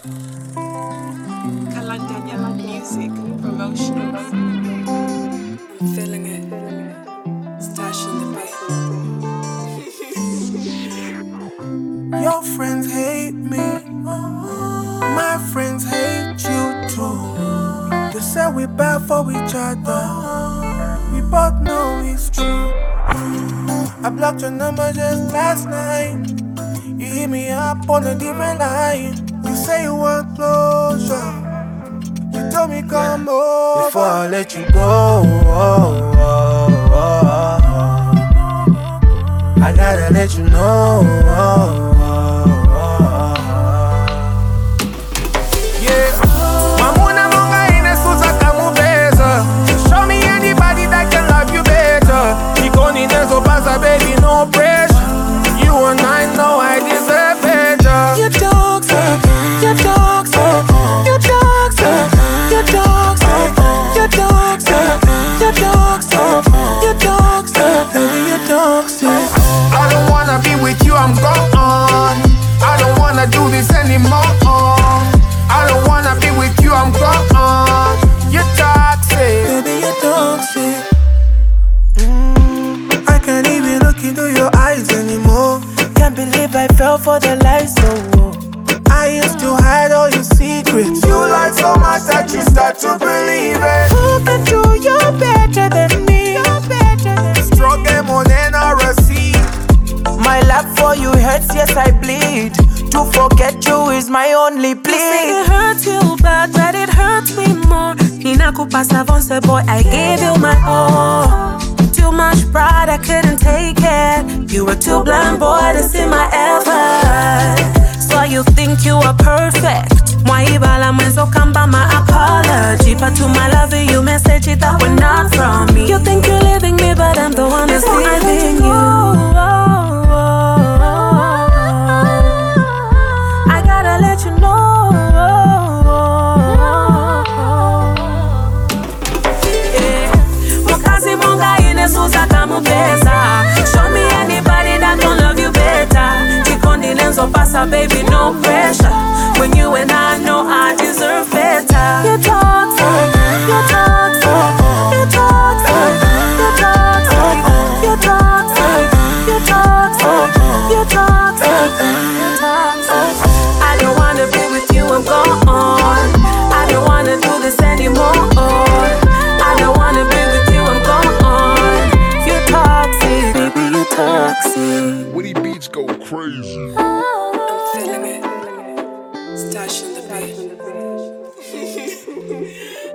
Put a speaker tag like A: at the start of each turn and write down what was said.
A: Kalandanya music promotions. I'm feeling it. Stash in the
B: Your friends hate me, my friends hate you too. They say we bad for each other, we both know it's true. I blocked your number just last night. You hit me up on a different line. You say you want closure, you told me come over before I let you go. I gotta let you know. Yeah, Mamuna Monga inesuza kamubeza. Show me anybody that can love you better. Ikoni nezo pasa baby, no pressure. You and I know I deserve better. You toxic, you toxic, you toxic, you toxic, you toxic, you toxic, you toxic, baby, you toxic. I don't wanna be with you, I'm gone. I don't wanna do this anymore. I don't wanna be with you, I'm gone. You're toxic, baby, you're toxic. I can't even look into your eyes anymore.
C: Can't believe I fell for the lies, so
B: I used to hide all your secrets. You lied so much that you start to believe it.
C: prove it to you're better than me.
B: Struggle more than a receipt.
C: My love for you hurts, yes I bleed. To forget you is my only plea. It hurts you bad, but it hurts me more. Inakupa savance boy, I gave you my all. Too much pride, I couldn't take it. You were too blind, boy, to see my effort. So you think you are perfect. Mwaibala mwenzo kamba my apology. But to my love you message it that were not from me. You think you're leaving me, but I'm the one that's leaving you. I gotta let you know. Mukazi munga inesuza kamubeza. Show me anybody that gon' love you better. Chikondi lenzo pasa, baby, no pressure. When you and I know I deserve better. You're toxic, you're toxic, you're toxic, you're toxic, you're toxic, you're toxic, you're toxic, you're toxic. I don't wanna be with you, I'm gone. I don't wanna do this anymore. I don't wanna be with you, I'm gone. You're toxic, baby, you're toxic.
D: Woody Beats go crazy.
A: I'm feeling it. Stash in the